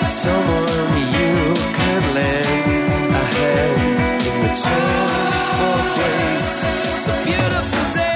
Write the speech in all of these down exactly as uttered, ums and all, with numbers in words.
someone you could lend a hand in return for grace. It's a beautiful day.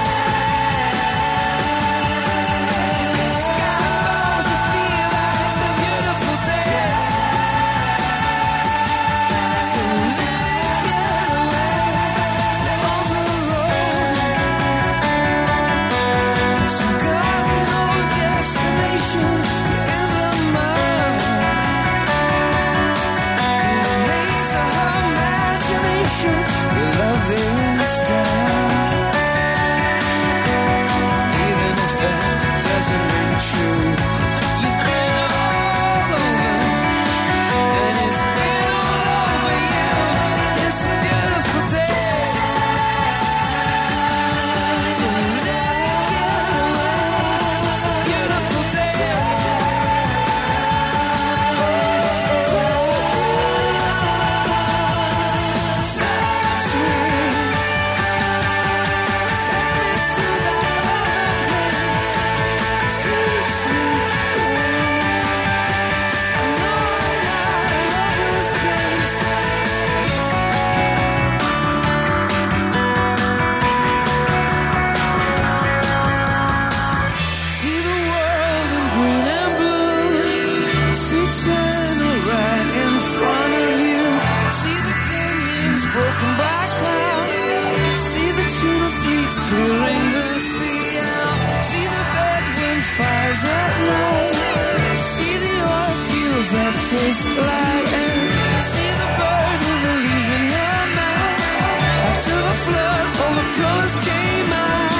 First light and see the bird with a leaf in her mouth. After the flood, all the colors came out.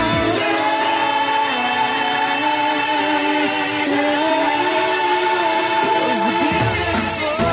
It was a beautiful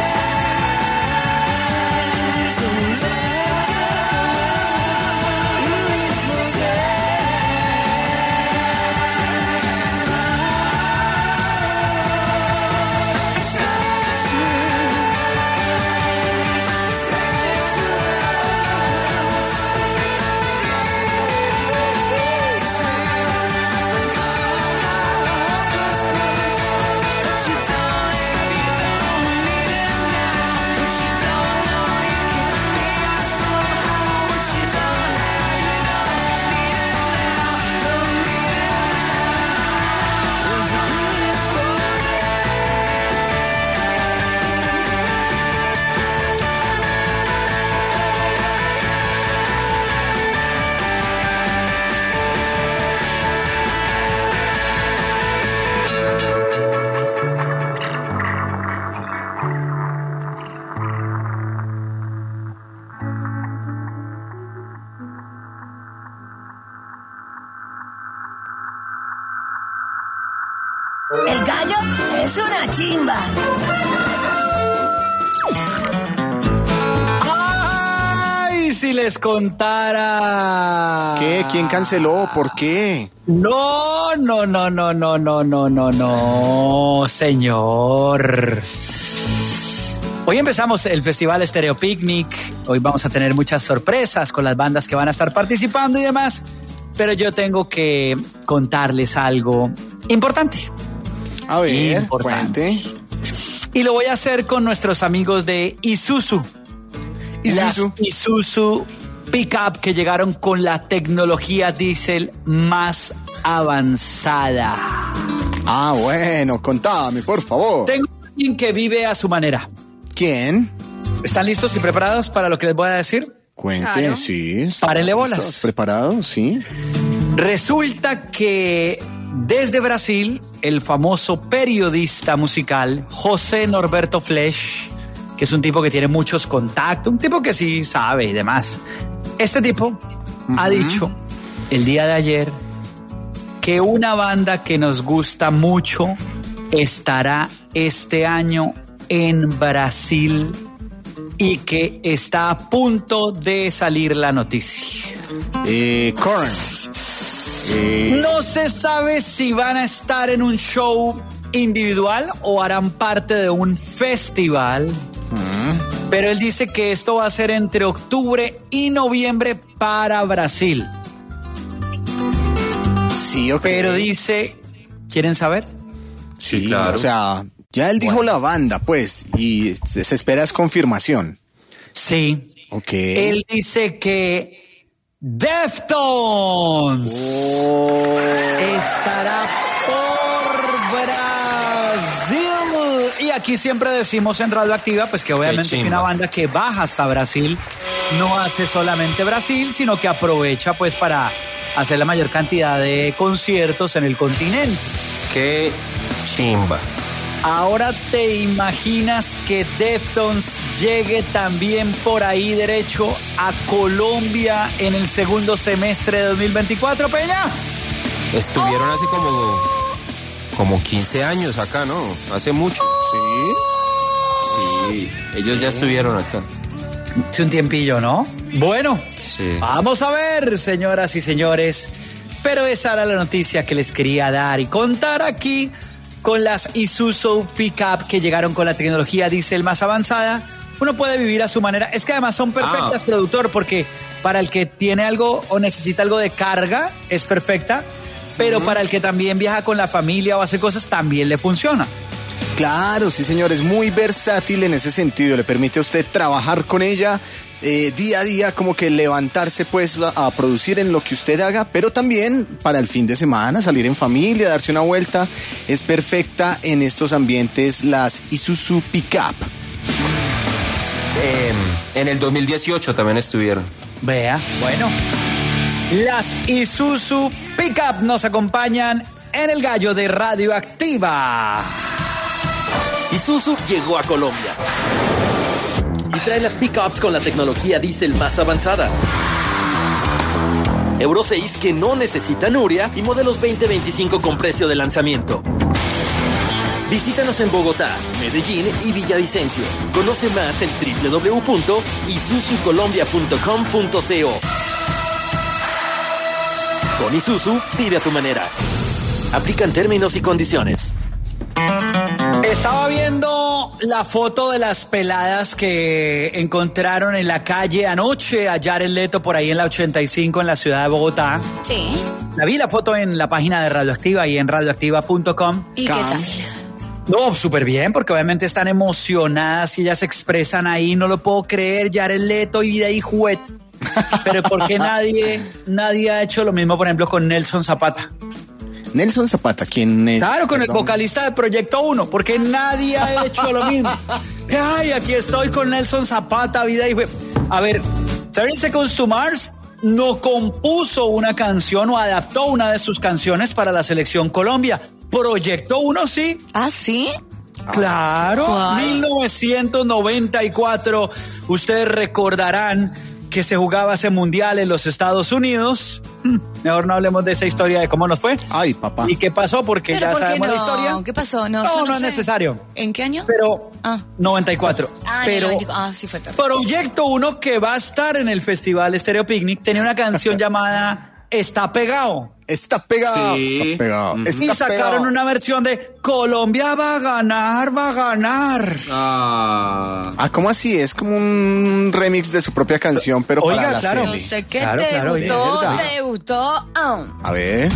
El gallo es una chimba. ¡Ay, si les contara! ¿Qué? ¿Quién canceló? ¿Por qué? No, no, no, no, no, no, no, no, no, señor. Hoy empezamos el Festival Stereo Picnic. Hoy vamos a tener muchas sorpresas con las bandas que van a estar participando y demás. Pero yo tengo que contarles algo importante. A ver, importante. cuente. Y lo voy a hacer con nuestros amigos de Isuzu. Isuzu. Las Isuzu Pickup que llegaron con la tecnología diésel más avanzada. Ah, bueno, contame, por favor. Tengo a alguien que vive a su manera. ¿Quién? ¿Están listos y preparados para lo que les voy a decir? Cuente, Claro. sí. Párenle bolas. ¿Estás preparado? Sí. Resulta que desde Brasil, el famoso periodista musical José Norberto Flesch, que es un tipo que tiene muchos contactos, un tipo que sí sabe y demás. Este tipo uh-huh. ha dicho el día de ayer que una banda que nos gusta mucho estará este año en Brasil y que está a punto de salir la noticia. Eh, Korn. Eh... No se sabe si van a estar en un show individual o harán parte de un festival. Uh-huh. Pero él dice que esto va a ser entre octubre y noviembre para Brasil. Sí, ok. Pero dice, ¿quieren saber? Sí, Sí, claro. O sea, Ya él dijo Bueno. la banda, pues, y se se espera es confirmación. Sí. Ok. Él dice que Deftones Oh. estará por Brasil. Y aquí siempre decimos en Radioactiva, pues que obviamente Qué que chimba. una banda que baja hasta Brasil no hace solamente Brasil, sino que aprovecha pues para hacer la mayor cantidad de conciertos en el continente. Qué chimba. Ahora te imaginas que Deftones llegue también por ahí derecho a Colombia en el segundo semestre de dos mil veinticuatro, Peña. Estuvieron hace como, como quince años acá, ¿no? Hace mucho. Sí. Sí, ellos ya estuvieron acá. Hace un tiempillo, ¿no? Bueno, Sí. vamos a ver, señoras y señores. Pero esa era la noticia que les quería dar y contar aquí con las Isuzu Pickup que llegaron con la tecnología diésel más avanzada. Uno puede vivir a su manera. Es que además son perfectas, Ah. productor, porque para el que tiene algo o necesita algo de carga, es perfecta. Pero para el que también viaja con la familia o hace cosas, también le funciona. Claro, sí, señor, es muy versátil en ese sentido. Le permite a usted trabajar con ella eh, día a día, como que levantarse pues a, a producir en lo que usted haga, pero también para el fin de semana, salir en familia, darse una vuelta. Es perfecta en estos ambientes las Isuzu Pickup. Eh, en el dos mil dieciocho también estuvieron. Vea, bueno. Las Isuzu Pickup nos acompañan en el gallo de Radioactiva. Isuzu llegó a Colombia y trae las pickups con la tecnología diésel más avanzada. Euro seis que no necesitan urea y modelos veinte veinticinco con precio de lanzamiento. Visítanos en Bogotá, Medellín y Villavicencio. Conoce más en doble u doble u doble u punto isuzu colombia punto com punto co. Con Isuzu, vive a tu manera. Aplican términos y condiciones. Estaba viendo la foto de las peladas que encontraron en la calle anoche a Jared Leto por ahí en la ochenta y cinco en la ciudad de Bogotá. Sí. La vi la foto en la página de Radioactiva y en radioactiva punto com. ¿Y qué tal? No, súper bien, porque obviamente están emocionadas y ellas se expresan ahí. No lo puedo creer, Jared Leto y de ahí juguet. Pero ¿por qué nadie, nadie ha hecho lo mismo, por ejemplo, con Nelson Zapata? Nelson Zapata, ¿quién es? Claro, con el Perdón. vocalista de Proyecto Uno, porque nadie ha hecho lo mismo. Ay, aquí estoy con Nelson Zapata, vida y... A ver, thirty Seconds to Mars no compuso una canción o adaptó una de sus canciones para la selección Colombia. Proyecto Uno sí. ¿Ah, sí? Claro, ¿Cuál? mil novecientos noventa y cuatro. Ustedes recordarán que se jugaba ese mundial en los Estados Unidos. Hmm, Mejor no hablemos de esa historia de cómo nos fue. Ay, papá. ¿Y qué pasó? Porque ¿Pero ya por qué sabemos no? la historia. ¿Qué pasó? No, No, yo no, no es sé. necesario. ¿En qué año? Pero Ah. noventa y cuatro. Ah, en el Pero noventa y cuatro. Ah, sí fue tarde. Proyecto Uno, que va a estar en el Festival Stereo Picnic, tenía una canción llamada Está Pegado. Está pegado. Sí. Está pegado. Ujú. Está Y sacaron pegado. una versión de Colombia va a ganar, va a ganar. Ah. Ah, ¿cómo así? Es como un remix de su propia canción, pero Oiga, para la claro. Yo serie. sé que Claro, te claro, gustó, es verdad. te gustó. Ah. A ver.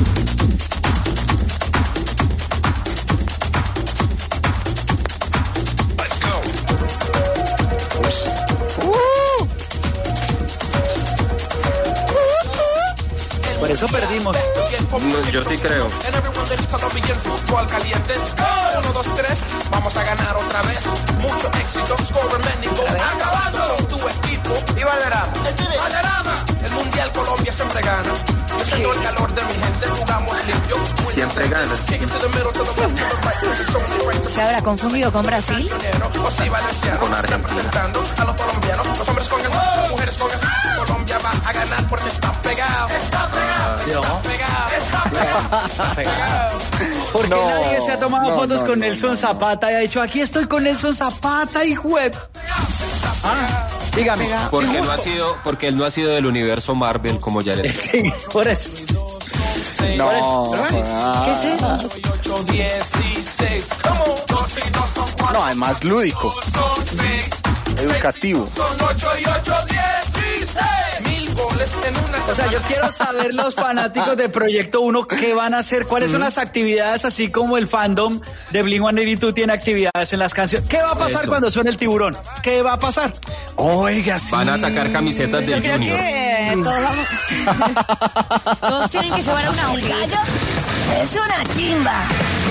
Por eso perdimos. No, yo sí creo. En everyone there's Colombian fútbol caliente. Uno, dos, tres, vamos a ganar otra vez. Mucho éxito, score many goals. Acabando con tu equipo. Y Valderrama. Valderrama. El mundial Colombia siempre gana. Yo siento el calor de mi gente, jugamos limpio. Siempre gana. Kick it to the middle, to the left, to the right. It's only right to ¿Se habrá confundido con Brasil? Pionero, o si valenciano, Con Argentina. representando a los colombianos, los hombres con el las mujeres con el Colombia va a ganar porque está pegado, está pegado, está pegado, está pegado. Porque No, nadie se ha tomado no, fotos no, con no, Nelson no. Zapata y ha dicho, aquí estoy con Nelson Zapata, hijo de... Ah, dígame. Pegado. Porque Sí, él no ha justo. sido, porque él no ha sido del universo Marvel como ya le Sí, por eso. No. ¿Qué es eso? ocho, dieciséis, come on. dos y dos son cuatro, No, además lúdico, son seis, educativo. son ocho y ocho, dieciséis. Mil goles goles en una O sea, yo quiero saber los fanáticos de Proyecto Uno qué van a hacer, cuáles son las actividades, así como el fandom de Blink ciento ochenta y dos tiene actividades en las canciones. ¿Qué va a pasar Eso. cuando suene el tiburón? ¿Qué va a pasar? Oiga, sí. Van a sacar camisetas Yo del creo Junior. que todos vamos... todos tienen que llevar una El gallo es una chimba.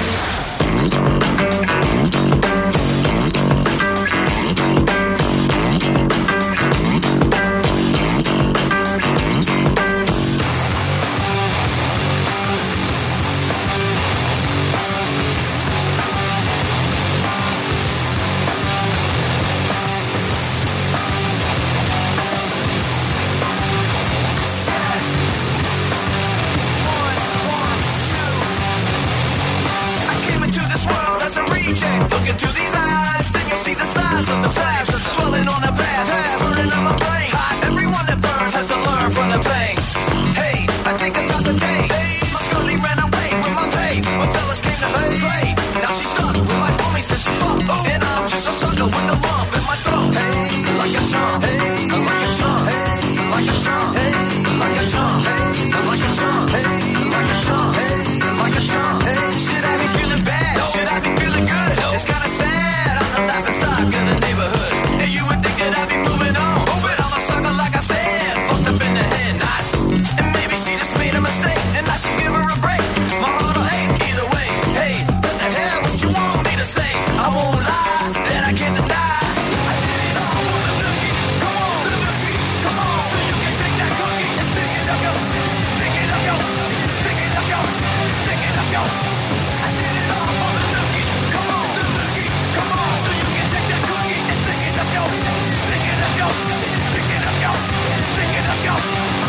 Look into these eyes, then you'll see the size of the flash. Dwelling on the past, it's burning on my brain. Everyone that burns has to learn from the pain. Hey, I think about the day. My girlie ran away with my pay. When fellas came to play, now she's stuck with my homies that she fucked. And I'm just a sucker with a lump in my throat. Hey, like a chump. Hey, like a chump. Hey, like a chump. Hey, like a chump. Hey, like a chump. Hey, like a chump. Hey, like a chump. Hey, should I be feeling bad? Should I be feeling good? It's kinda sad, I'm the laughing stock in the neighborhood. And you would think that I'd be moving on, but I'm a sucker like I said, fucked up in the head, not. And maybe she just made a mistake, and I should give her a break. My heart will ache either way. Hey, what the hell, what you want me to say? I won't lie, that I can't deny. I did it all for the nookie. Come on, the nookie, come on. So you can take that cookie and stick it up, yo. Stick it up, yo. Stick it up, yo. Stick it up, yo. I did it all for the nookie. Come on, the nookie, come on. So you can take that cookie and stick it up, yo. Stick it up, yo. Stick it up, yo. Stick it up, yo.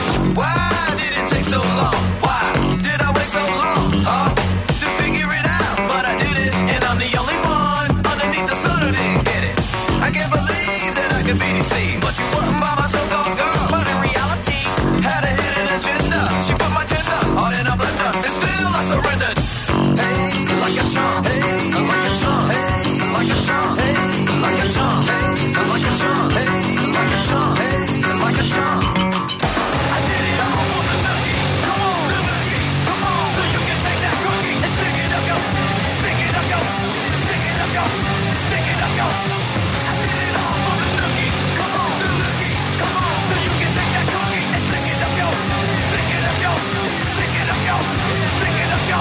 Why did it take so long? Why did I wait so long? Huh? To figure it out, but I did it, and I'm the only one underneath the sun who didn't get it. I can't believe that I could be deceived, but you wasn't by my so-called girl. But in reality, had a hidden agenda. She put my tender heart in a blender, and still I surrendered. Hey, like a chump. Hey, like a chump. Hey, like a chump. Hey, like a chump. Hey, like a chump. Hey, like a chump. Hey, like a chump. I did it all for the nookie. Come on, the nookie. Come on, so you can take that cookie and stick it up, yo. Stick it up, yo. Stick it up, yo. Stick it up, yo. I did it all for the nookie. Come on, the nookie. Come on, so you can take that cookie and stick it up, yo. Stick it up, yo. Stick it up, yo. Stick it up, yo.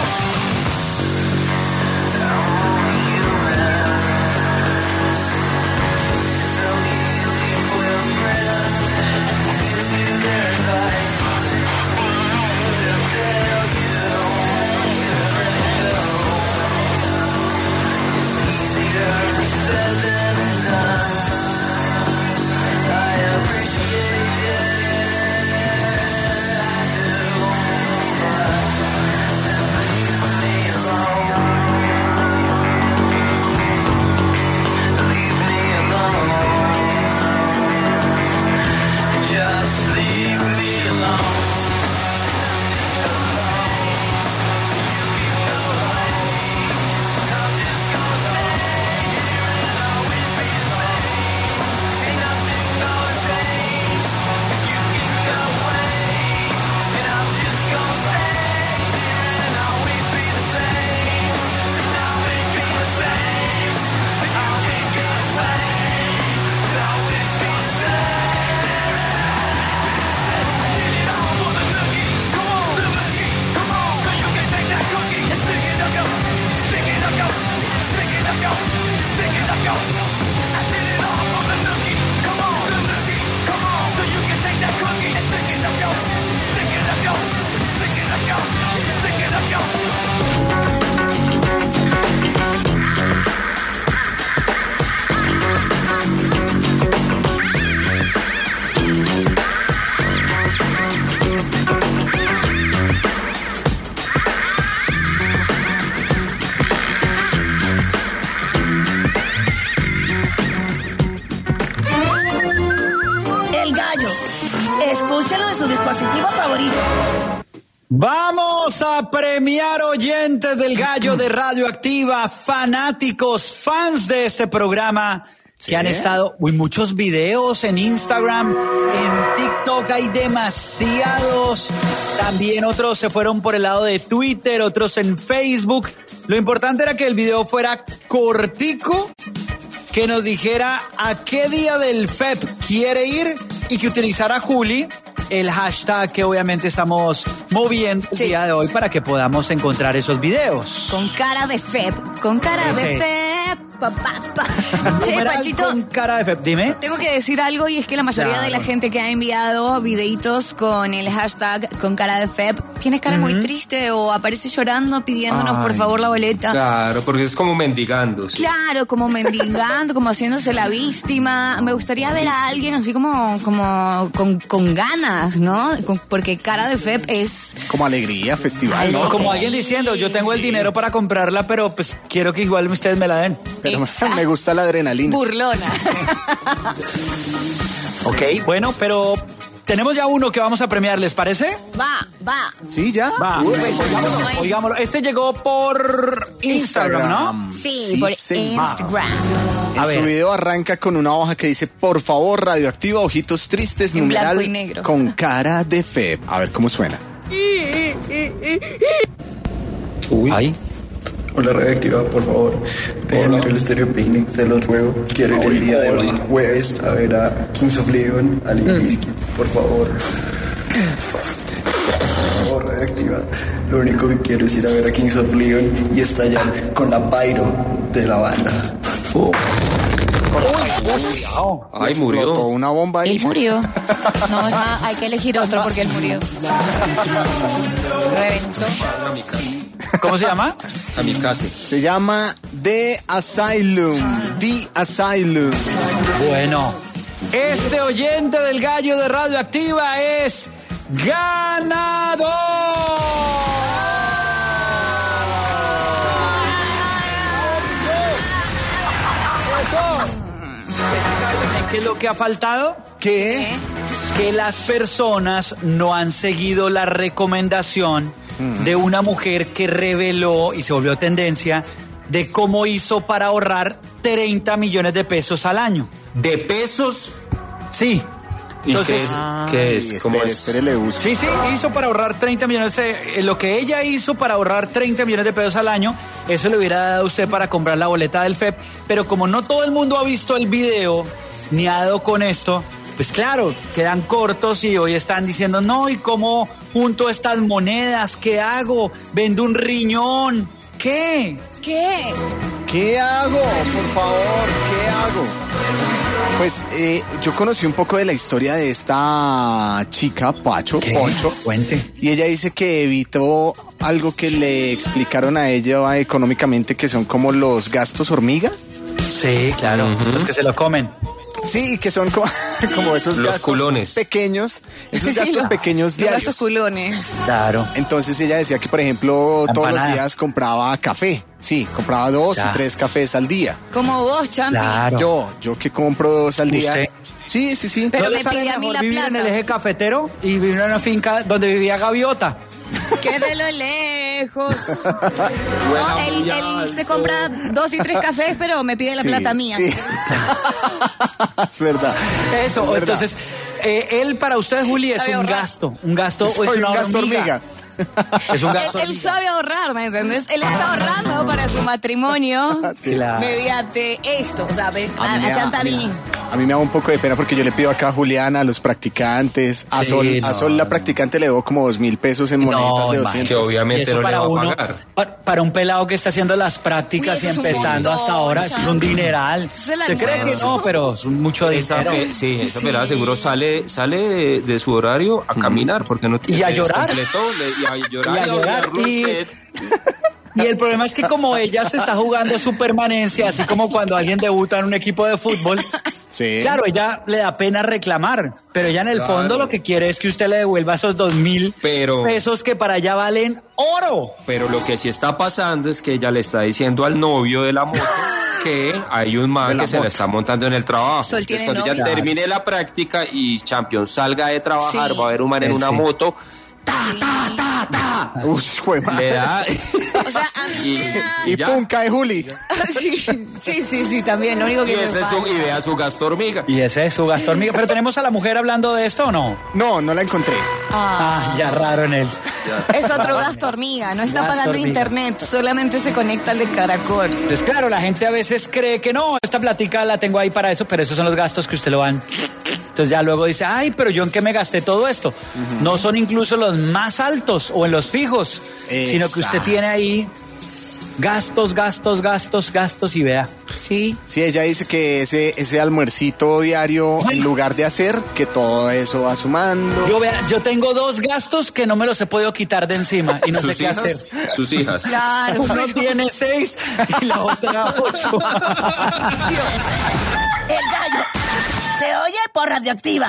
Escúchelo en su dispositivo favorito. Vamos a premiar oyentes del Gallo de Radioactiva, fanáticos, fans de este programa. que sí han estado, uy, muchos videos en Instagram, en TikTok hay demasiados, también otros se fueron por el lado de Twitter, otros en Facebook. Lo importante era que el video fuera cortico, que nos dijera a qué día del F E P quiere ir y que utilizara Juli el hashtag que obviamente estamos moviendo el sí. día de hoy para que podamos encontrar esos videos. Con cara de F E P, con cara Ese. de F E P. Pa, pa, pa. Che, Pachito, con cara de F E P, dime. Tengo que decir algo y es que la mayoría claro. de la gente que ha enviado videitos con el hashtag con cara de F E P tiene cara uh-huh. muy triste o aparece llorando pidiéndonos Ay. por favor la boleta. Claro, porque es como mendigando. ¿Sí? Claro, como mendigando, como haciéndose la víctima. Me gustaría ver a alguien así como, como con, con ganas, ¿no? Con, porque cara de F E P es... Como alegría, festival, ¿no? Como alguien diciendo, yo tengo el dinero para comprarla, pero pues quiero que igual ustedes me la den. Pero me gusta la adrenalina. Burlona. Ok, bueno, pero tenemos ya uno que vamos a premiar, ¿les parece? Va, va. ¿Sí, ya? Va. Uy, pues, oigámoslo, oigámoslo. Este llegó por Instagram, ¿no? Sí, sí por sí. Instagram. En a su ver. video arranca con una hoja que dice, por favor, Radioactiva, ojitos tristes, en numeral, blanco y negro. Con cara de F E P. A ver cómo suena. Uy. Ay. Hola Radioactiva, por favor, déjenme ir al Stereo Picnic, se los ruego. Quiero ir el día de hoy, jueves, a ver a Kings of Leon, a Limp Bizkit, por favor. Por favor, Radioactiva. Lo único que quiero es ir a ver a Kings of Leon y estallar con la pyro de la banda. Oh. Ay, murió. Explotó una bomba ahí. Él murió. No, no, hay que elegir otro porque él murió. Reventó. ¿Cómo se llama? Kamikaze. Se llama The Asylum. The Asylum. Bueno, este oyente del gallo de Radioactiva es ganador. ¿Qué es lo que ha faltado? ¿Qué? Que las personas no han seguido la recomendación uh-huh. de una mujer que reveló y se volvió tendencia de cómo hizo para ahorrar treinta millones de pesos al año. ¿De pesos? Sí. Entonces, ¿y qué es? Ah, ¿qué es? ¿Cómo espere, es? Espere, le busco. Sí, sí, hizo para ahorrar treinta millones. Eh, lo que ella hizo para ahorrar treinta millones de pesos al año, eso le hubiera dado a usted para comprar la boleta del F E P. Pero como no todo el mundo ha visto el video ni ha dado con esto, pues claro, quedan cortos y hoy están diciendo, no, ¿y cómo junto estas monedas? ¿Qué hago? ¿Vendo un riñón? ¿Qué? ¿Qué? ¿Qué hago? Por favor, ¿qué hago? Pues eh, yo conocí un poco de la historia de esta chica, Pacho, ¿Qué? Poncho. Cuente. Y ella dice que evitó algo que le explicaron a ella económicamente, que son como los gastos hormiga. Sí, claro, uh-huh. los que se lo comen. Sí, que son como, como esos los gastos culones. pequeños, esos sí, gastos lo, pequeños diarios. Los gastos culones. Claro. Entonces ella decía que, por ejemplo, todos Empanada. los días compraba café. Sí, compraba dos claro. y tres cafés al día. Como vos, Champi. Claro. Yo, yo que compro dos al día. ¿Usted? Sí, sí, sí. Pero ¿No me le sale pide a mí mejor la vivir plata. en el eje cafetero y vivir en una finca donde vivía Gaviota? Que de lo lejos. No, él, él se compra dos y tres cafés, pero me pide la Sí, plata mía. sí. Es verdad. Eso, es verdad. entonces, eh, él para usted, Juli, es Sabe un ahorrar. gasto. Un gasto Soy es un una gasto hormiga. hormiga. Es un Él, gasto él hormiga. sabe ahorrar, ¿me entendés? Él está ahorrando para su matrimonio Sí. Claro. mediante esto. O sea, ve- A a, mí, me a da, Chanta a, mí, Vini. a mí me da un poco de pena porque yo le pido acá a Juliana, a los practicantes, a Sí, Sol, no. a Sol la practicante le debo como dos mil pesos en monedas No, de imagínate. doscientos. Que obviamente Y eso no le para va a uno, pagar. pa- para un pelado que está haciendo las prácticas Uy, y eso es un empezando montón, hasta ahora, eso es un Champi. dineral. Eso es el ¿Usted cree que almuerzo. no? Pero es mucho Esa, dinero. pe- sí, esa Sí. pelada seguro sale, sale de, de su horario a caminar porque no tiene Y a llorar. completo, le- y a llorar Y a llorar, odiarlo y- usted. Y el problema es que como ella se está jugando su permanencia, así como cuando alguien debuta en un equipo de fútbol, Sí. claro, ella le da pena reclamar, pero ella en el Claro. fondo lo que quiere es que usted le devuelva esos dos mil Pero- pesos que para ella valen oro. Pero lo que sí está pasando es que ella le está diciendo al novio de la moto que hay un man De la que se la moto. está montando en el trabajo. Sol Entonces, tiene cuando ella novio. termine la práctica y Champion salga de trabajar, Sí. va a haber un man en Eh, una sí. moto. ¡Ta! ta, ta, ta. Uy, jue madre. Le da. O sea, a mí Y- me da... Y ya. pum, cae Juli. Sí, sí, sí, sí, también. Lo único Y que me ese es su, falta. y vea su gasto hormiga. Y ese es su gasto hormiga. Pero tenemos a la mujer hablando de esto o no? No, no la encontré. Ah, ya raro en él. Es otro gasto hormiga, no está Gasto pagando hormiga. internet, solamente se conecta al de Caracol. Entonces, claro, la gente a veces cree que no, esta platica la tengo ahí para eso, pero esos son los gastos que usted lo van. Entonces ya luego dice, ay, pero yo en qué me gasté todo esto. No son incluso los más altos o en los fijos, sino que usted Exacto. tiene ahí gastos, gastos, gastos, gastos y vea. Sí. Sí, ella dice que ese, ese almuercito diario, en lugar de hacer, que todo eso va sumando. Yo vea, yo tengo dos gastos que no me los he podido quitar de encima y no sé Sus qué hijas. hacer. Sus hijas. Claro. Uno tiene seis y la otra ocho. El gallo se oye por radioactiva.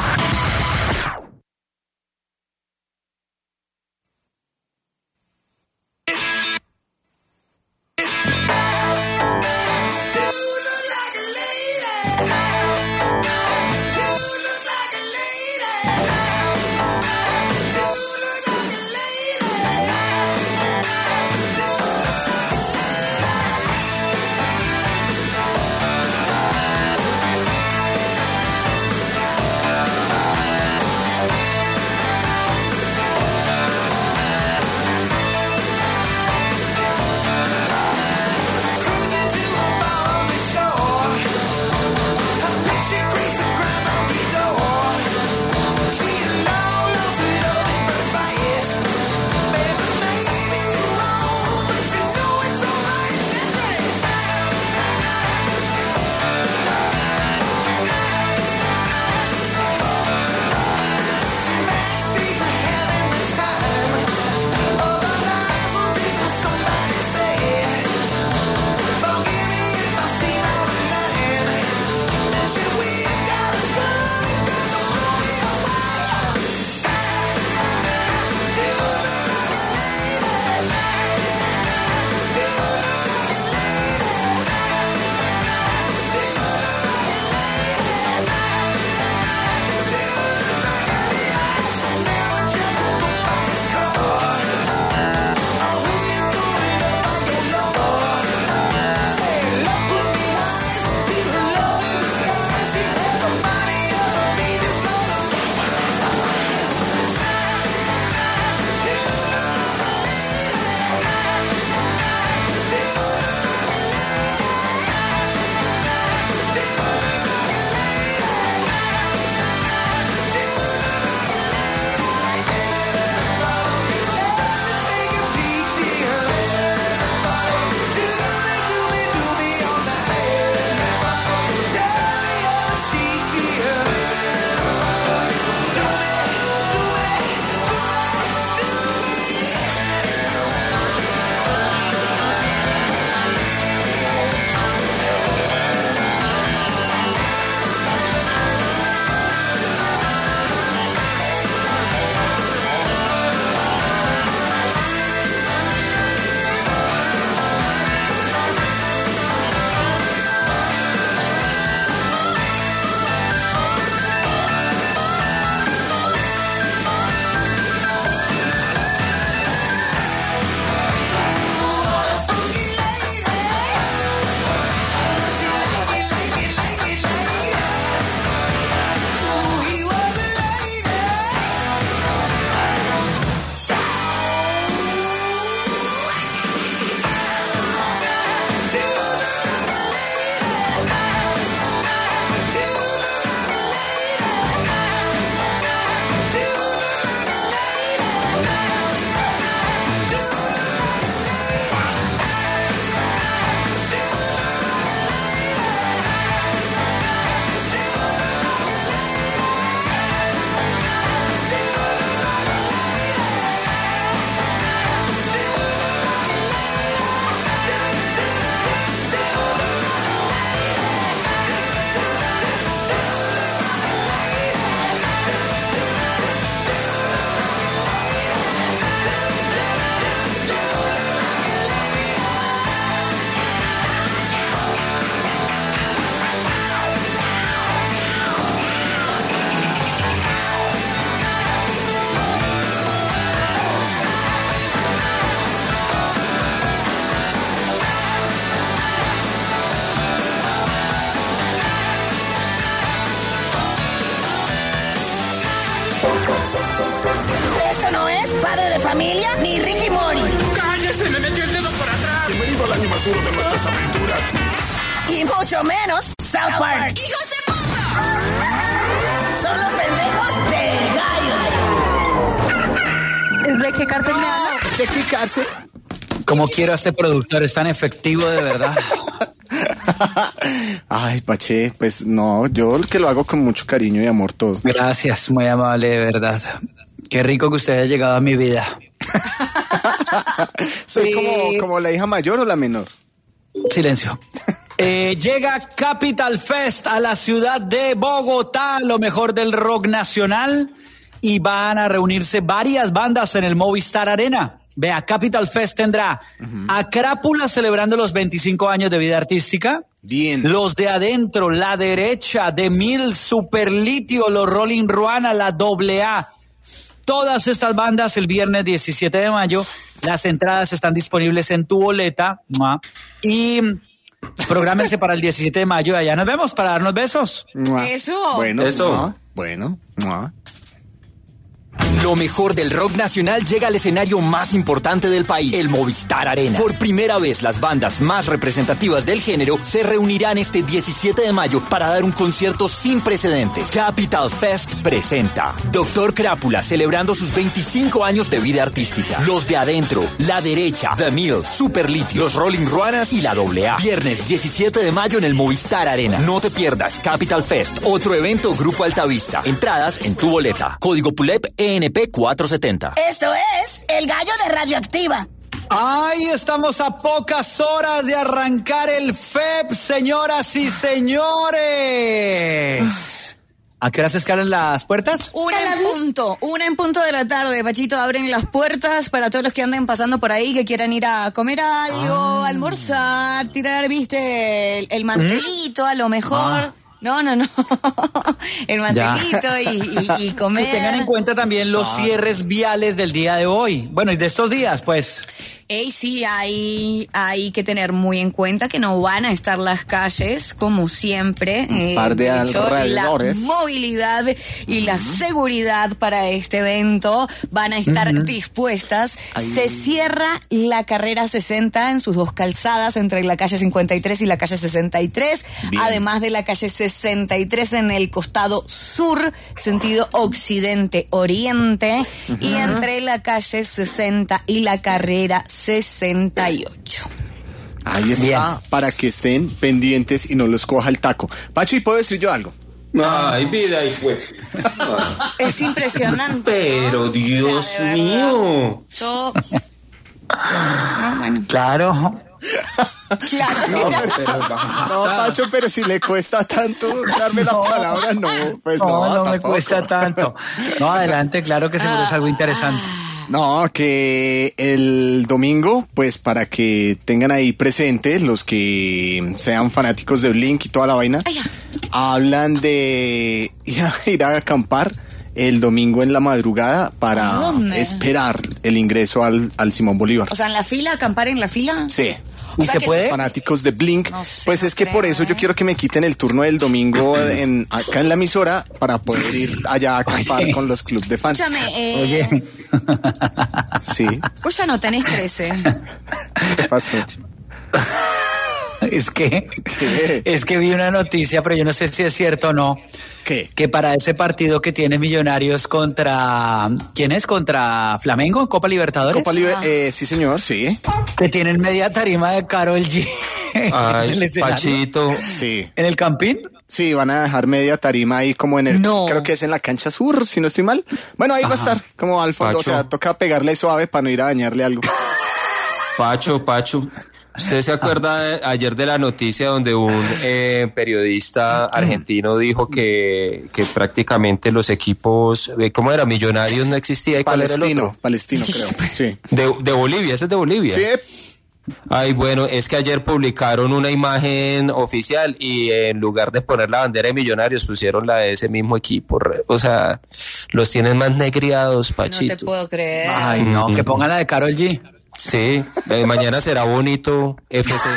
familia ni Ricky Mori. ¡Cállese! ¡Me metió el dedo por atrás! Bienvenido al año más duro de nuestras aventuras. Y mucho menos South Park. ¡Hijos de puta! Son los pendejos del gallo. ¿De qué cárcel me habla? ¿De qué cárcel? Como quiero a este productor, es tan efectivo de verdad. Ay, Pache, pues no, yo que lo hago con mucho cariño y amor todo. Gracias, muy amable, de verdad. Qué rico que usted haya llegado a mi vida. ¿Soy Sí. como, como la hija mayor o la menor? Silencio. Eh, llega Capital Fest a la ciudad de Bogotá, lo mejor del rock nacional, y van a reunirse varias bandas en el Movistar Arena. Vea, Capital Fest tendrá a Crápula celebrando los veinticinco años de vida artística. Bien. Los de adentro, La Derecha, The Mills, Superlitio, los Rolling Ruana, la Doble A. Todas estas bandas el viernes diecisiete de mayo. Las entradas están disponibles en tu boleta. ¡Mua! Y prográmense para el diecisiete de mayo. Allá nos vemos para darnos besos. Mua. Eso. Bueno, Eso. mua. Bueno, mua. Lo mejor del rock nacional llega al escenario más importante del país, el Movistar Arena. Por primera vez, las bandas más representativas del género se reunirán este diecisiete de mayo para dar un concierto sin precedentes. Capital Fest presenta Doctor Crápula celebrando sus veinticinco años de vida artística. Los de adentro, La Derecha, The Mills, Superlitio, los Rolling Ruanas y la Doble A. Viernes diecisiete de mayo en el Movistar Arena. No te pierdas Capital Fest, otro evento Grupo Altavista. Entradas en tu boleta. Código P U L E P E N P cuatrocientos setenta. Esto es el gallo de Radioactiva. Ay, estamos a pocas horas de arrancar el F E P, señoras y señores. ¿A qué hora se escalan las puertas? Una en punto, una en punto de la tarde, Pachito, abren las puertas para todos los que anden pasando por ahí, que quieran ir a comer algo, almorzar, tirar, viste, el, el mantelito, a lo mejor. Ah. No, no, no. El mantelito y, y, y comer. Y tengan en cuenta también los cierres viales del día de hoy. Bueno, y de estos días, pues. Ey, sí, hay, hay que tener muy en cuenta que no van a estar las calles como siempre. Un par de hecho, alrededores. La movilidad y la seguridad para este evento van a estar Ujú. dispuestas. Ay. Se cierra la carrera sesenta en sus dos calzadas entre la calle cincuenta y tres y la calle sesenta y tres, Bien. además de la calle sesenta y tres en el costado sur, sentido occidente-oriente, y entre la calle sesenta y la carrera sesenta y ocho. Ahí está, Bien. para que estén pendientes y no los coja el taco. Pacho, ¿y puedo decir yo algo? Ay, vida y pues. Es impresionante. Pero Dios O sea, de verdad, mío. Yo... No, bueno, Claro. claro. No, pero basta. No, Pacho, pero si le cuesta tanto darme la palabra, no, pues no, No, no me tampoco. cuesta tanto. No, adelante, claro que seguro es algo interesante. No, que el domingo, pues para que tengan ahí presente los que sean fanáticos de Blink y toda la vaina, Ay, ya. hablan de ir a, ir a acampar el domingo en la madrugada para ¿A dónde? esperar el ingreso al, al Simón Bolívar. O sea, en la fila, acampar en la fila. Sí. O ¿Y sea se que- puede? Fanáticos de Blink, No sé, pues no es que por creo, eso yo ¿eh? quiero que me quiten el turno del domingo en, acá en la emisora para poder ir allá a acampar Oye. con los clubs de fans. Escúchame, eh, Oye, Sí, vos ya no tenés trece. ¿qué pasó? es que ¿Qué? es que vi una noticia, pero yo no sé si es cierto o no, ¿Qué? que para ese partido que tiene Millonarios contra ¿quién es? Contra Flamengo en Copa Libertadores. Copa Libre, eh, sí señor, sí, Que tienen media tarima de Karol G. en el Ay, escenario. Pachito. sí. ¿En el Campín? Sí, van a dejar media tarima ahí como en el, No. creo que es en la cancha sur, si no estoy mal. Bueno, ahí va a estar, como al fondo, Pacho. o sea, toca pegarle suave para no ir a dañarle algo. Pacho, Pacho. ¿Usted se acuerda de- ayer de la noticia donde un eh, periodista argentino dijo que, que prácticamente los equipos, eh, ¿cómo era? Millonarios no existía. ¿Y cuál era el Palestino, otro? palestino creo, sí. De, de Bolivia, ese es de Bolivia. Sí, Ay, bueno, es que ayer publicaron una imagen oficial y en lugar de poner la bandera de Millonarios pusieron la de ese mismo equipo. Re- O sea, los tienen más negriados, No Pachito. te puedo creer. Ay, no, que pongan la de Karol G. Sí, eh, mañana será bonito F C.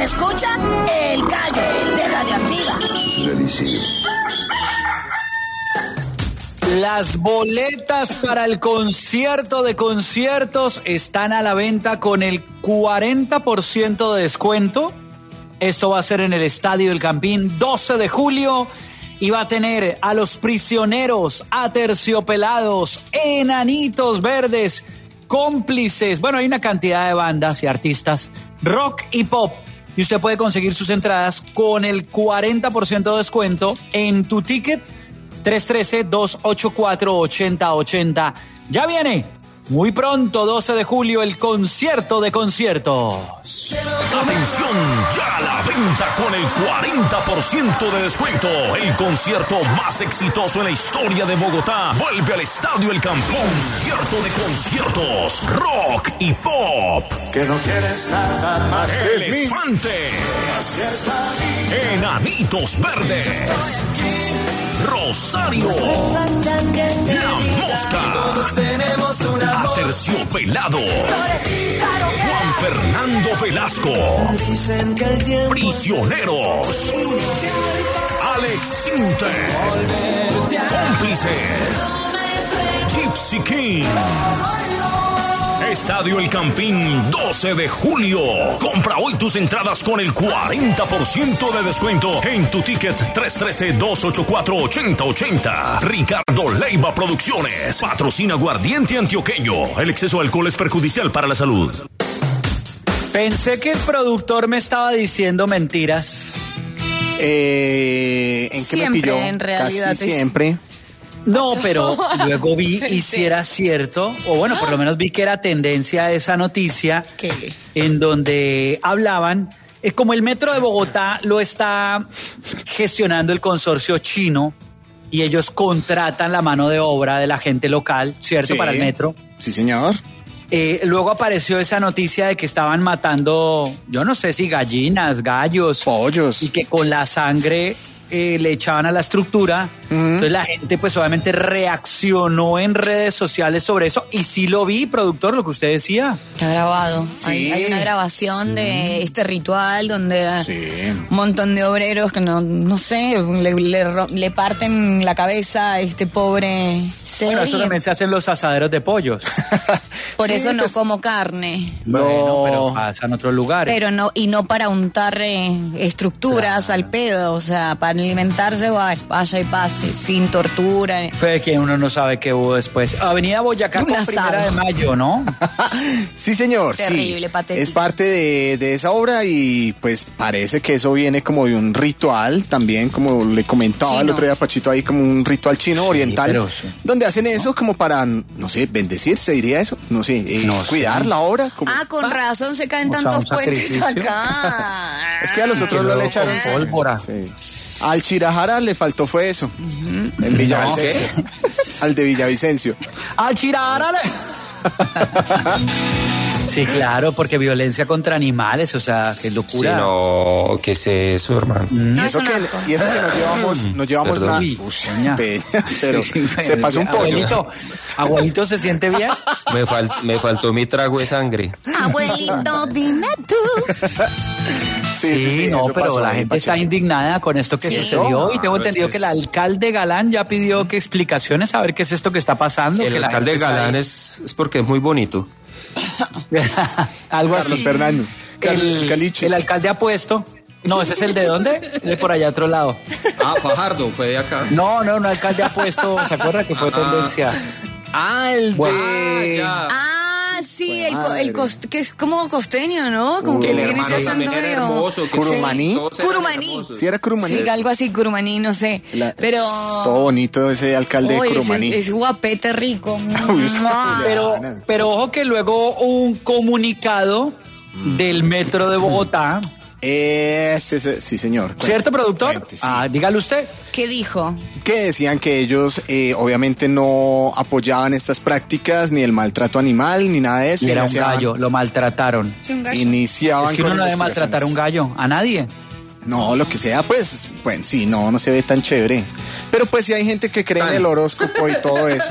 Se escucha El Gallo de Radioactiva. Las boletas para el concierto de conciertos están a la venta con el cuarenta por ciento de descuento. Esto va a ser en el Estadio El Campín, doce de julio, y va a tener a Los Prisioneros, Aterciopelados, Enanitos Verdes, Cómplices. Bueno, hay una cantidad de bandas y artistas, rock y pop. Y usted puede conseguir sus entradas con el cuarenta por ciento de descuento en tu ticket. tres uno tres, dos ocho cuatro, ocho cero ocho cero. Ya viene, muy pronto, doce de julio, el concierto de conciertos. Atención, ya a la venta con el cuarenta por ciento de descuento. El concierto más exitoso en la historia de Bogotá vuelve al Estadio El Campín. Concierto de conciertos, rock y pop. Que no quieres nada más de mí. Elefante, Enanitos Verdes, Rosario, La Mosca, Aterciopelado, Juan Fernando Velasco, Prisioneros, Alex Sinter, Cómplices, Gypsy Kings. Estadio El Campín, doce de julio. Compra hoy tus entradas con el cuarenta por ciento de descuento en tu ticket. Tres uno tres, dos ocho cuatro, ocho cero ocho cero. Ricardo Leiva Producciones patrocina Aguardiente Antioqueño. El exceso de alcohol es perjudicial para la salud. Pensé que el productor me estaba diciendo mentiras. Eh, ¿En qué me pilló? Siempre, en realidad. Casi siempre. No, pero luego vi y si era cierto, o bueno, por lo menos vi que era tendencia esa noticia. ¿Qué? En donde hablaban, es como el Metro de Bogotá lo está gestionando el consorcio chino y ellos contratan la mano de obra de la gente local, ¿cierto? Sí. Para el metro. Sí, señor. Eh, luego apareció esa noticia de que estaban matando, yo no sé si gallinas, gallos. Pollos. Y que con la sangre eh, le echaban a la estructura. Uh-huh. Entonces la gente pues obviamente reaccionó en redes sociales sobre eso. Y sí lo vi, productor, lo que usted decía. Está grabado. Sí. Hay, hay una grabación de uh-huh. este ritual donde sí. un montón de obreros que no, no sé, le, le, le parten la cabeza a este pobre ser. Bueno, eso también se hacen los asaderos de pollos. Por sí, eso no pues, como carne. Bueno, no. pero pasa en otros lugares. Pero no, y no para untar eh, estructuras claro. al pedo, o sea, para alimentarse, vaya y pase, sin tortura. Pues que uno no sabe qué hubo después. Avenida Boyacá con Primera de Mayo, ¿no? Sí, señor. Terrible, sí. patético. Es parte de, de esa obra y pues parece que eso viene como de un ritual también, como le comentaba chino. El otro día Pachito ahí, como un ritual chino sí, oriental, pero, sí. donde hacen eso ¿no? como para, no sé, bendecirse, diría eso, no sé, eh, no, cuidar sí. la obra. Como, ah, con pa. razón se caen o tantos sea, puentes acá. Es que a los otros no le echaron pólvora. Sí. Al Chirajara le faltó fue eso. Uh-huh. En Villavicencio. No, al de Villavicencio. Al Chirajara le... Sí, claro, porque violencia contra animales, o sea, qué locura. Sí, no, ¿qué es eso, hermano? Mm. Y, eso que, y eso que nos llevamos, nos llevamos nada. Pero sí, se pasó un pollo. Abuelito, abuelito, ¿se siente bien? Me, fal, me faltó mi trago de sangre. Abuelito, dime tú. Sí, sí, sí, sí no, pero la gente está indignada con esto que ¿sí? sucedió y tengo no, entendido es que, que el alcalde Galán ya pidió que explicaciones a ver qué es esto que está pasando. El que alcalde Galán es, es porque es muy bonito. Algo Carlos así. Fernando. El, el, el alcalde ha puesto. No, ese es el de dónde? De por allá otro lado. Ah, Fajardo, fue de acá. No, no, no, alcalde ha puesto. ¿Se acuerda que fue ah. tendencia? Ah, el de. Ah, ah sí, el, el cost, que es como costeño, ¿no? Como uh, que tiene ese santuario. Curumaní. Curumaní. Sí, era Curumaní. Sí, algo así, Curumaní, no sé. La, pero. Todo bonito ese alcalde Oye, de Curumaní. Es, es guapete rico. pero, pero ojo que luego un comunicado mm. del Metro de Bogotá. Ese, ese, sí, señor. ¿Cierto, productor? Cuente, sí. Ah, dígale usted. ¿Qué dijo? Que decían que ellos eh, obviamente no apoyaban estas prácticas, ni el maltrato animal, ni nada de eso. Y era un gallo, lo maltrataron. ¿Sí, un gallo? Iniciaban es que uno no debe maltratar a un gallo, a nadie. No, lo que sea, pues, pues sí, no, no se ve tan chévere. Pero pues sí hay gente que cree en el horóscopo y todo eso.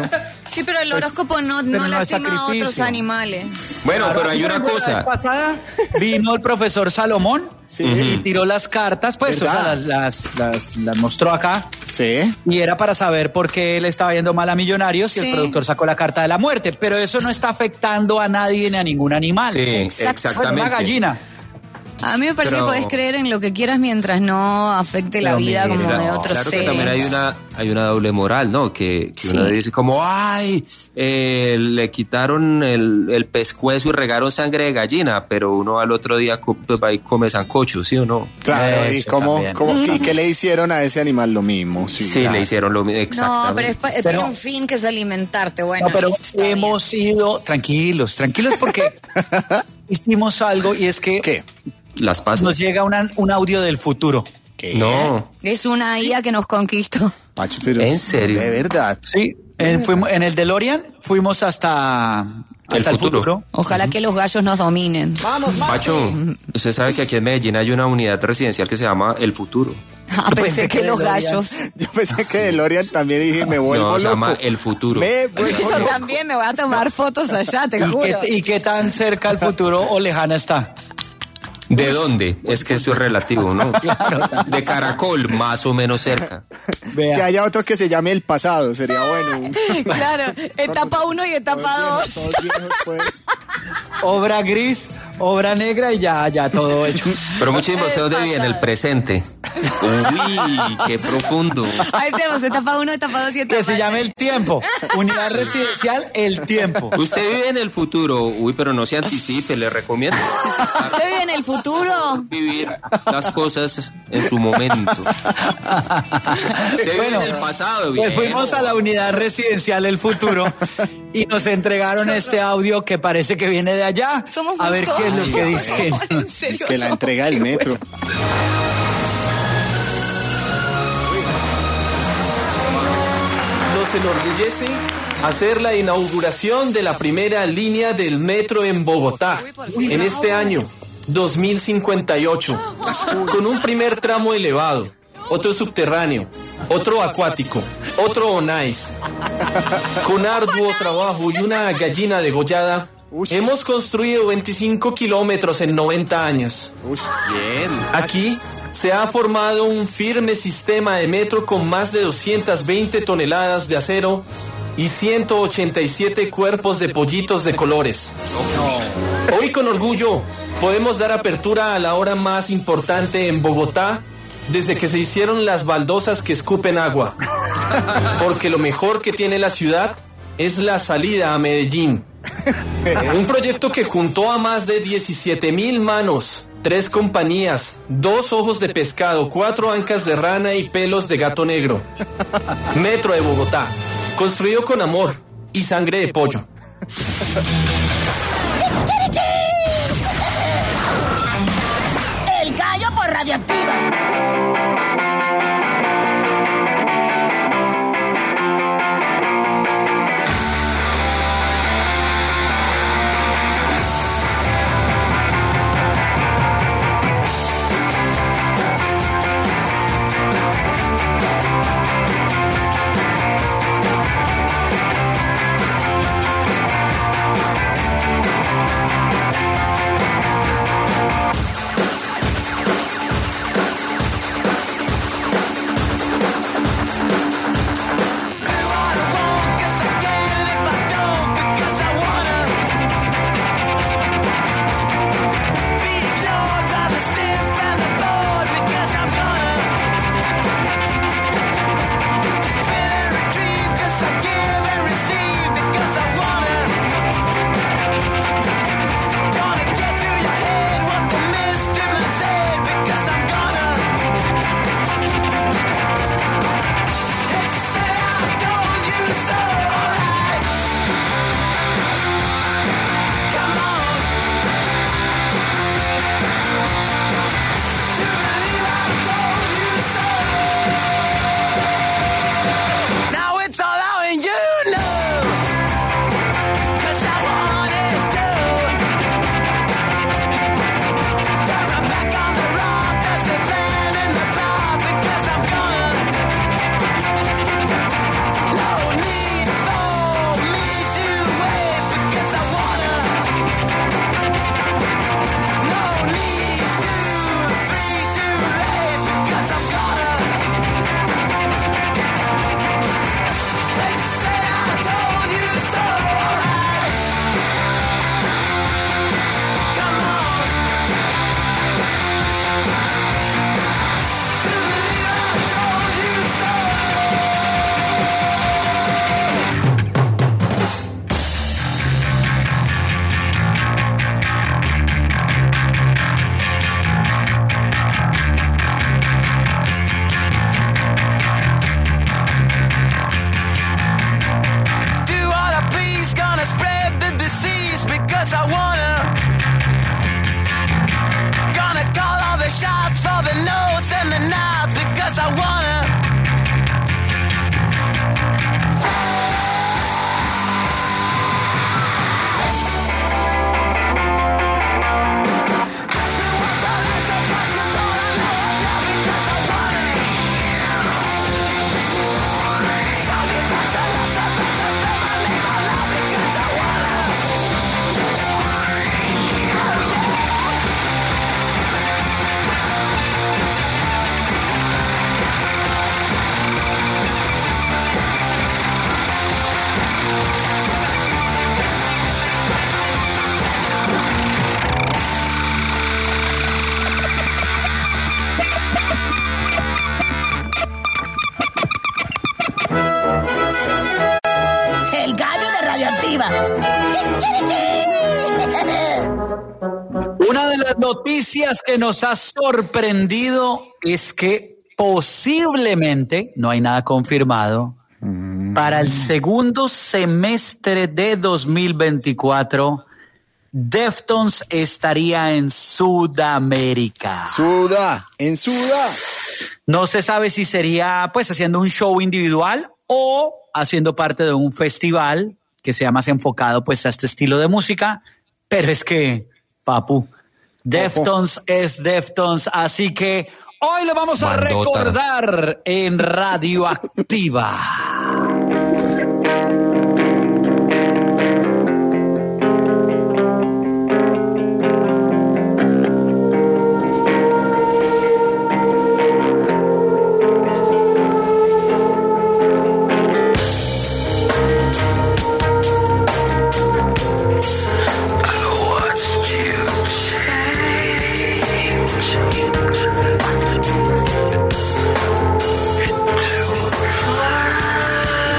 Sí, pero el horóscopo no, pero no no es lastima a sacrificio. otros animales. Bueno, pero hay una La vez cosa. pasada vino el profesor Salomón y tiró las cartas, pues, o sea, ¿Verdad? las, las, las, las mostró acá. Sí. Y era para saber por qué le estaba yendo mal a Millonarios y Sí. el productor sacó la carta de la muerte. Pero eso no está afectando a nadie ni a ningún animal. Sí, Exacto. exactamente. Una gallina. A mí me parece Pero- que podés creer en lo que quieras mientras no afecte la Pero vida mira, como de Claro, otros claro que seres. también hay una, hay una doble moral, ¿no? Que, que uno Sí. dice como, ay, eh, le quitaron el, el pescuezo y regaron sangre de gallina, pero uno al otro día co- pues, va y come sancocho, ¿sí o no? Claro, ¿y Eso cómo, también. cómo, y qué le hicieron a ese animal? Lo mismo. Sí, Sí, claro. le hicieron lo mismo, No, exactamente. pero es pa- Pero- tiene un fin que es alimentarte. Bueno, No, pero listo, está bien. hemos ido, tranquilos, tranquilos porque hicimos algo y es que ¿Qué? Las pasas. nos llega una- un audio del futuro. ¿Qué? No, Es una I A que nos conquistó. Pacho, pero ¿En serio? De verdad. Sí, en, fuimos, en el DeLorean fuimos hasta, hasta El el, futuro. futuro. Ojalá que los gallos nos dominen. Vamos, Pacho, usted sabe que aquí en Medellín hay una unidad residencial que se llama El Futuro. Ah, pensé que los gallos. Yo pensé que DeLorean también dije, me vuelvo No, se loco. llama El Futuro. Me vuelvo Yo loco. también me voy a tomar fotos allá, te ¿Y juro. qué, y qué tan cerca al futuro o lejana está? ¿De dónde? Es que eso es relativo, ¿no? De Caracol, más o menos cerca. Vea. Que haya otro que se llame El Pasado, sería bueno. Claro, etapa uno y etapa dos. Todos viejos, pues. Obra gris, obra negra y ya, ya todo hecho. Pero muchísimo, ¿usted dónde vive? En el presente. Uy, qué profundo. Ahí tenemos etapa uno, etapa dos y etapa Que se llame El Tiempo. Unidad residencial El Tiempo. Usted vive en el futuro. Uy, pero no se anticipe, le recomiendo ¿Usted vive en el futuro? vivir las cosas en su momento. Usted vive en el pasado, Pues viejo. fuimos a la unidad residencial El Futuro y nos entregaron este audio que parece que viene de allá. Somos A ver qué es lo que tontos. dicen. En serio, Es que la somos entrega del muy metro. Nos enorgullece hacer la inauguración de la primera línea del metro en Bogotá en este año dos mil cincuenta y ocho, con un primer tramo elevado, otro subterráneo, otro acuático, otro on ice. Con arduo trabajo y una gallina degollada, hemos construido veinticinco kilómetros en noventa años. Bien. Aquí se ha formado un firme sistema de metro con más de doscientas veinte toneladas de acero y ciento ochenta y siete cuerpos de pollitos de colores. Hoy con orgullo podemos dar apertura a la hora más importante en Bogotá desde que se hicieron las baldosas que escupen agua. Porque lo mejor que tiene la ciudad es la salida a Medellín. Un proyecto que juntó a más de diecisiete mil manos, tres compañías, dos ojos de pescado, cuatro ancas de rana y pelos de gato negro. Metro de Bogotá, construido con amor y sangre de pollo. El gallo por radioactiva. Una de las noticias que nos ha sorprendido es que posiblemente, no hay nada confirmado, para el segundo semestre de dos mil veinticuatro, Deftones estaría en Sudamérica. Suda, en Suda. No se sabe si sería pues haciendo un show individual o haciendo parte de un festival que sea más enfocado pues a este estilo de música, pero es que, papu, Deftones es Deftones, así que hoy lo vamos a Bandota. recordar en Radioactiva. Fly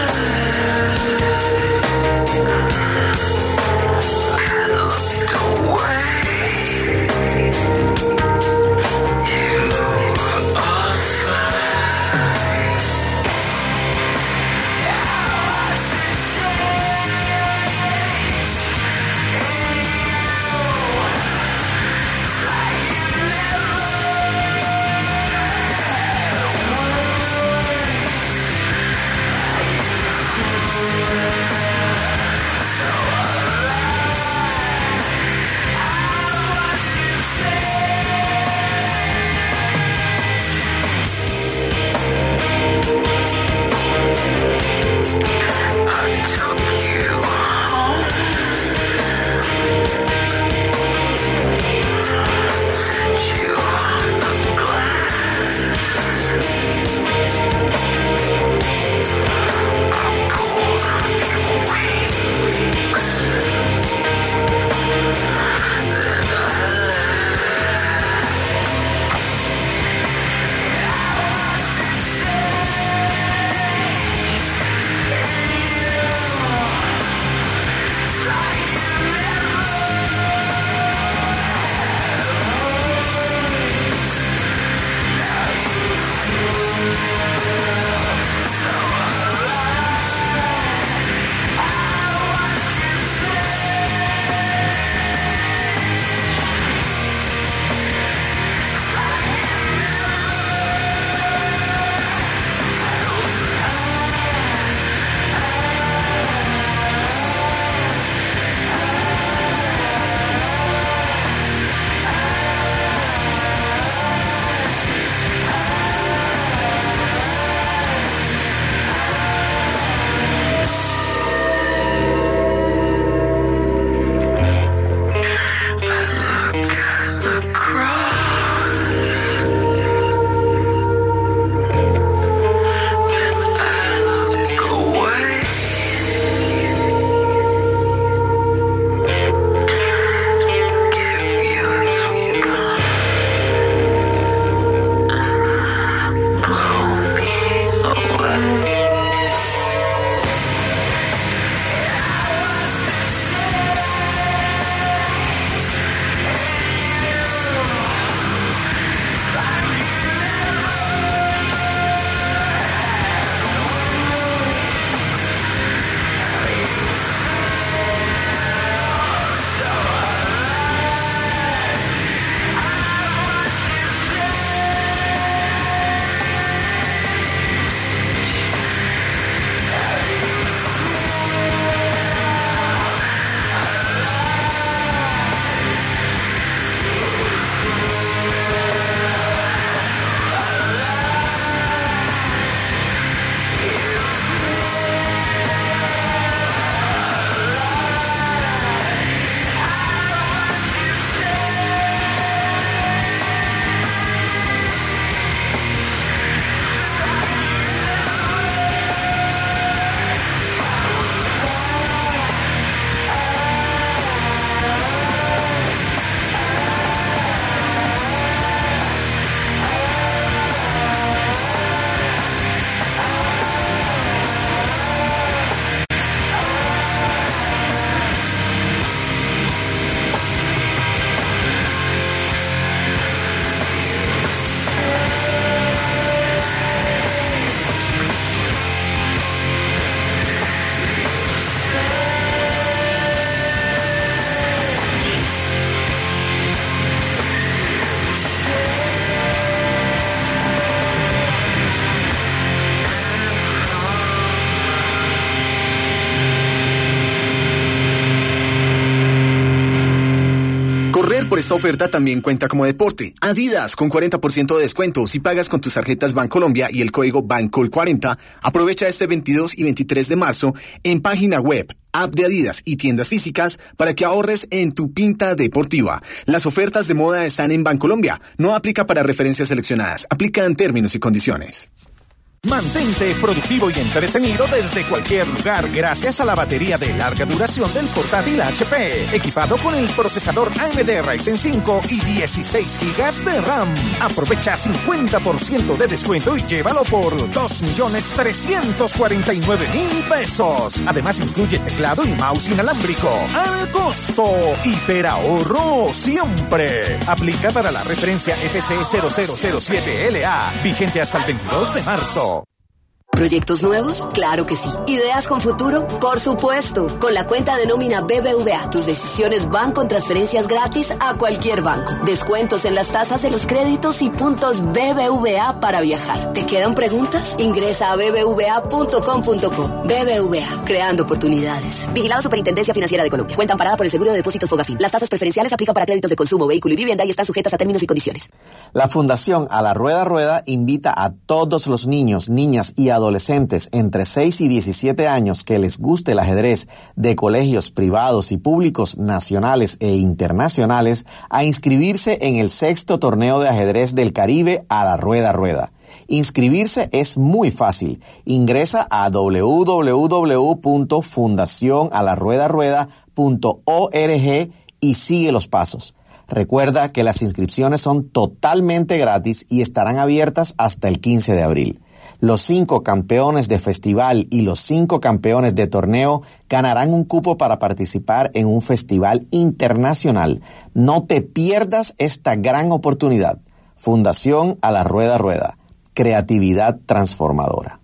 por esta oferta también cuenta como deporte. Adidas con cuarenta por ciento de descuento si pagas con tus tarjetas Bancolombia y el código BANCOL cuarenta. Aprovecha este veintidós y veintitrés de marzo en página web, app de Adidas y tiendas físicas para que ahorres en tu pinta deportiva. Las ofertas de moda están en Bancolombia. No aplica para referencias seleccionadas. Aplican términos y condiciones. Mantente productivo y entretenido desde cualquier lugar gracias a la batería de larga duración del portátil H P, equipado con el procesador A M D Ryzen cinco y dieciséis gigas de RAM. Aprovecha cincuenta por ciento de descuento y llévalo por dos millones trescientos cuarenta y nueve mil pesos. Además incluye teclado y mouse inalámbrico. Al costo, hiperahorro siempre. Aplica para la referencia F C cero cero cero siete L A, vigente hasta el veintidós de marzo. ¿Proyectos nuevos? Claro que sí. ¿Ideas con futuro? Por supuesto. Con la cuenta de nómina B B V A, tus decisiones van con transferencias gratis a cualquier banco. Descuentos en las tasas de los créditos y puntos B B V A para viajar. ¿Te quedan preguntas? Ingresa a b b v a punto com punto co. B B V A, creando oportunidades. Vigilado Superintendencia Financiera de Colombia. Cuenta amparada por el Seguro de Depósitos Fogafín. Las tasas preferenciales aplican para créditos de consumo, vehículo y vivienda y están sujetas a términos y condiciones. La Fundación A la Rueda Rueda invita a todos los niños, niñas y adolescentes adolescentes entre seis y diecisiete años que les guste el ajedrez de colegios privados y públicos nacionales e internacionales a inscribirse en el sexto torneo de ajedrez del Caribe A la Rueda Rueda. Inscribirse es muy fácil. Ingresa a w w w punto fundación a la rueda rueda punto org y sigue los pasos. Recuerda que las inscripciones son totalmente gratis y estarán abiertas hasta el quince de abril. Los cinco campeones de festival y los cinco campeones de torneo ganarán un cupo para participar en un festival internacional. No te pierdas esta gran oportunidad. Fundación A la Rueda Rueda. Creatividad transformadora.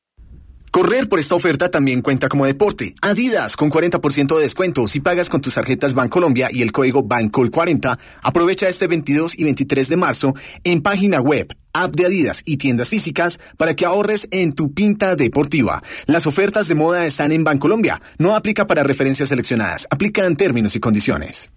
Correr por esta oferta también cuenta como deporte. Adidas con cuarenta por ciento de descuento si pagas con tus tarjetas Bancolombia y el código BANCOL cuarenta. Aprovecha este veintidós y veintitrés de marzo en página web, app de Adidas y tiendas físicas para que ahorres en tu pinta deportiva. Las ofertas de moda están en Bancolombia. No aplica para referencias seleccionadas. Aplican términos y condiciones.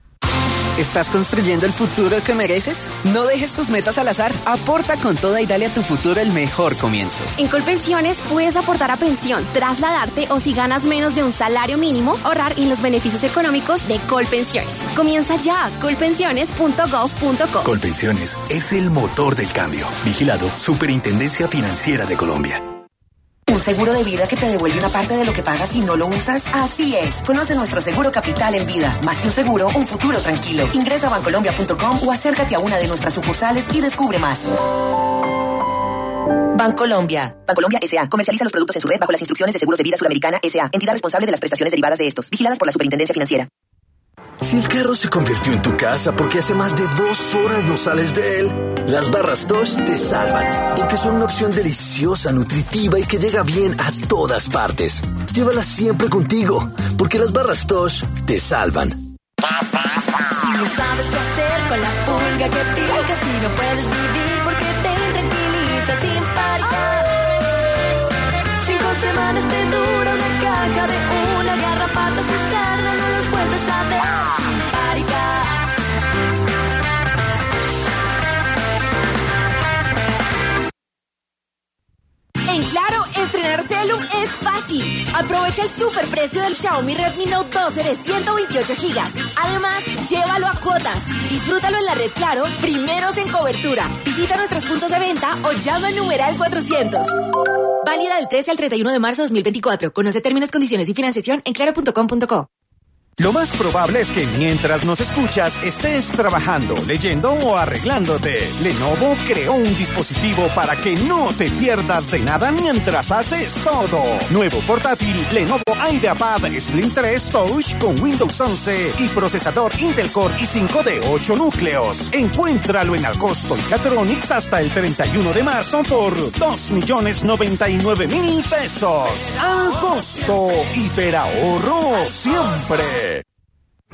¿Estás construyendo el futuro que mereces? No dejes tus metas al azar. Aporta con toda y dale a tu futuro el mejor comienzo. En Colpensiones puedes aportar a pensión, trasladarte o si ganas menos de un salario mínimo, ahorrar en los beneficios económicos de Colpensiones. Comienza ya, colpensiones punto gov punto co. Colpensiones es el motor del cambio. Vigilado Superintendencia Financiera de Colombia. ¿Un seguro de vida que te devuelve una parte de lo que pagas si no lo usas? Así es. Conoce nuestro seguro Capital en Vida. Más que un seguro, un futuro tranquilo. Ingresa a bancolombia punto com o acércate a una de nuestras sucursales y descubre más. Bancolombia. Bancolombia S A Comercializa los productos en su red bajo las instrucciones de Seguros de Vida Suramericana S A Entidad responsable de las prestaciones derivadas de estos. Vigiladas por la Superintendencia Financiera. Si el carro se convirtió en tu casa porque hace más de dos horas no sales de él, las barras Tosh te salvan, porque son una opción deliciosa, nutritiva y que llega bien a todas partes. Llévalas siempre contigo, porque las barras Tosh te salvan. No sabes qué hacer con la pulga que pica, si no puedes vivir porque te tranquiliza sin parar. Cinco semanas te dura una caja de una garrapata, se tarda, no los vuelves a ver. En Claro, estrenar Celum es fácil. Aprovecha el superprecio del Xiaomi Redmi Note doce de ciento veintiocho gigas. Además, llévalo a cuotas. Disfrútalo en la red Claro, primeros en cobertura. Visita nuestros puntos de venta o llama al numeral cuatrocientos. Válida del trece al treinta y uno de marzo de dos mil veinticuatro. Conoce términos, condiciones y financiación en claro punto com punto co. Lo más probable es que mientras nos escuchas estés trabajando, leyendo o arreglándote. Lenovo creó un dispositivo para que no te pierdas de nada mientras haces todo. Nuevo portátil Lenovo IdeaPad Slim tres Touch con Windows once y procesador Intel Core i cinco de ocho núcleos. Encuéntralo en Alcosto Mechatronics hasta el treinta y uno de marzo por dos millones noventa y nueve mil pesos. Al costo, hiperahorro siempre.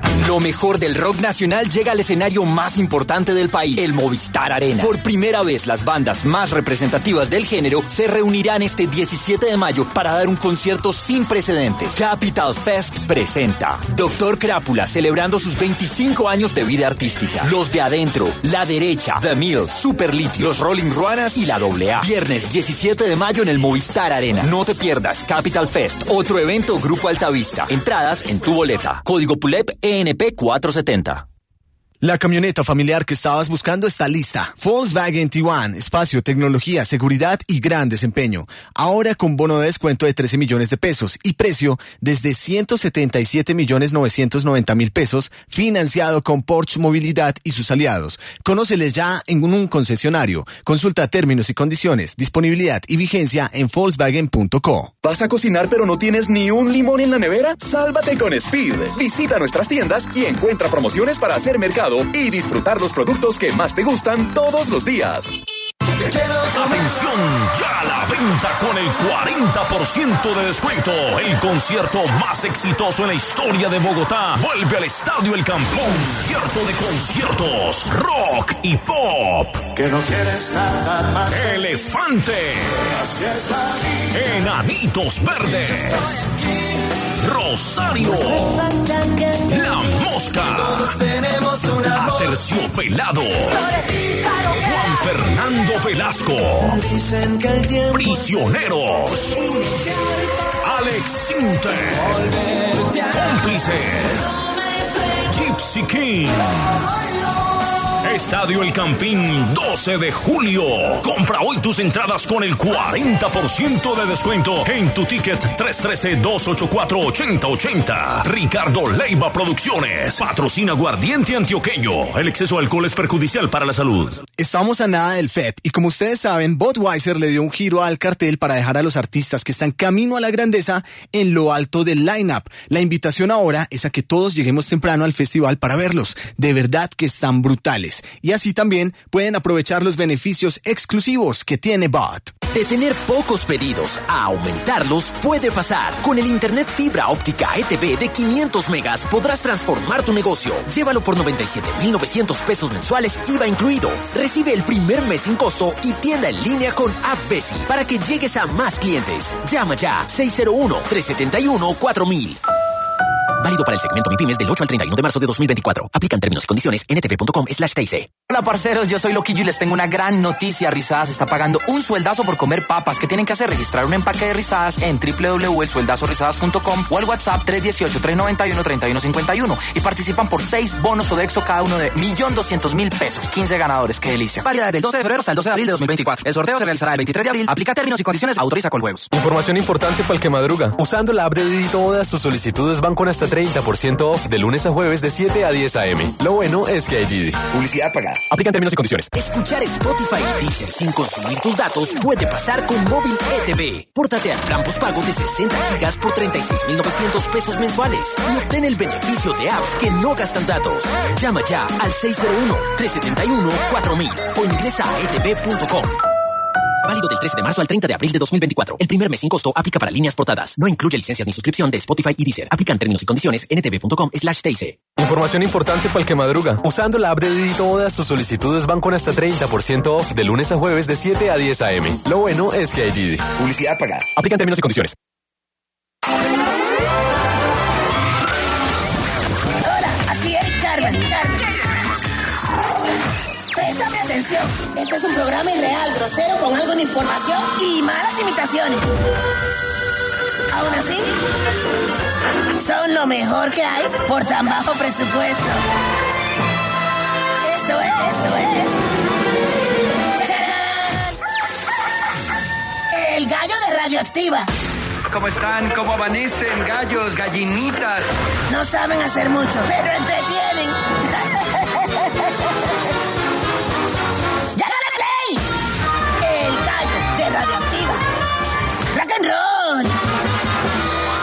Lo mejor del rock nacional llega al escenario más importante del país, el Movistar Arena. Por primera vez, las bandas más representativas del género se reunirán este diecisiete de mayo para dar un concierto sin precedentes. Capital Fest presenta Doctor Crápula, celebrando sus veinticinco años de vida artística. Los de Adentro, La Derecha, The Mills, Super Litio, Los Rolling Ruanas y la doble A. Viernes diecisiete de mayo en el Movistar Arena. No te pierdas Capital Fest, otro evento Grupo Altavista. Entradas en tu boleta. Código P U L E P E N P cuatrocientos setenta. La camioneta familiar que estabas buscando está lista. Volkswagen Tiguan, espacio, tecnología, seguridad y gran desempeño. Ahora con bono de descuento de trece millones de pesos y precio desde ciento setenta y siete millones novecientos noventa mil pesos, financiado con Porsche Movilidad y sus aliados. Conóceles ya en un concesionario. Consulta términos y condiciones, disponibilidad y vigencia en Volkswagen punto co. ¿Vas a cocinar pero no tienes ni un limón en la nevera? ¡Sálvate con Speed! Visita nuestras tiendas y encuentra promociones para hacer mercado y disfrutar los productos que más te gustan todos los días. Atención, ya a la venta con el cuarenta por ciento de descuento. El concierto más exitoso en la historia de Bogotá vuelve al Estadio El Campín. Concierto de conciertos, rock y pop. Que no quieres nada más. Elefante. Así es la vida. Enanitos Verdes. Rosario. La Mosca. Aterciopelado. Juan Fernando Velasco. Prisioneros. Alex Sinter. Cómplices. Gypsy Kings. Estadio El Campín, doce de julio. Compra hoy tus entradas con el cuarenta por ciento de descuento en tu ticket tres uno tres, dos ocho cuatro, ocho cero ocho cero. Ricardo Leiva Producciones. Patrocina Aguardiente Antioqueño. El exceso de alcohol es perjudicial para la salud. Estamos a nada del F E P y como ustedes saben, Budweiser le dio un giro al cartel para dejar a los artistas que están camino a la grandeza en lo alto del line-up. La invitación ahora es a que todos lleguemos temprano al festival para verlos. De verdad que están brutales. Y así también pueden aprovechar los beneficios exclusivos que tiene Bud. De tener pocos pedidos a aumentarlos puede pasar. Con el internet fibra óptica E T V de quinientos megas podrás transformar tu negocio. Llévalo por noventa y siete mil novecientos pesos mensuales, I V A incluido. Recibe el primer mes sin costo y tienda en línea con AppBesi para que llegues a más clientes. Llama ya seis cero uno, tres siete uno, cuatro mil. Válido para el segmento MIPYMES del ocho al treinta y uno de marzo de dos mil veinticuatro. Aplican términos y condiciones en etv punto com slash T I C. Hola parceros, yo soy Loquillo y les tengo una gran noticia. Rizadas está pagando un sueldazo por comer papas. ¿Qué tienen que hacer? Registrar un empaque de Rizadas en w w w punto el sueldazo rizadas punto com o al WhatsApp tres uno ocho, tres nueve uno, tres uno cinco uno y participan por seis bonos Sodexo cada uno de un millón doscientos mil pesos. quince ganadores, qué delicia. Válida desde el doce de febrero hasta el doce de abril de dos mil veinticuatro. El sorteo se realizará el veintitrés de abril. Aplica términos y condiciones, autoriza Coljuegos. Información importante para el que madruga. Usando la app de Didi Todas, tus solicitudes van con hasta treinta por ciento off de lunes a jueves de siete a diez a eme. Lo bueno es que hay Didi. Publicidad pagada. Aplican términos y condiciones. Escuchar Spotify y Deezer sin consumir tus datos puede pasar con Móvil E T V. Pórtate al plan postpago de sesenta gigas por treinta y seis mil novecientos pesos mensuales y obtén el beneficio de apps que no gastan datos. Llama ya al seis cero uno, tres siete uno, cuatro mil o ingresa a e t v punto com. Válido del trece de marzo al treinta de abril de dos mil veinticuatro. El primer mes sin costo aplica para líneas portadas. No incluye licencias ni suscripción de Spotify y Deezer. Aplican términos y condiciones en etv punto com slash T I C. Información importante para el que madruga. Usando la app de Didi Todas, tus solicitudes van con hasta treinta por ciento off de lunes a jueves de siete a diez a eme. Lo bueno es que hay Didi. Publicidad pagada. Aplican términos y condiciones. Hola, aquí Eric Carmen. Préstame atención. Este es un programa irreal, grosero, con algo de información y malas imitaciones. Aún así, son lo mejor que hay por tan bajo presupuesto. Esto es, esto es. ¡Chachán! El gallo de Radioactiva. ¿Cómo están? ¿Cómo amanecen? Gallos, gallinitas. No saben hacer mucho, pero entretienen.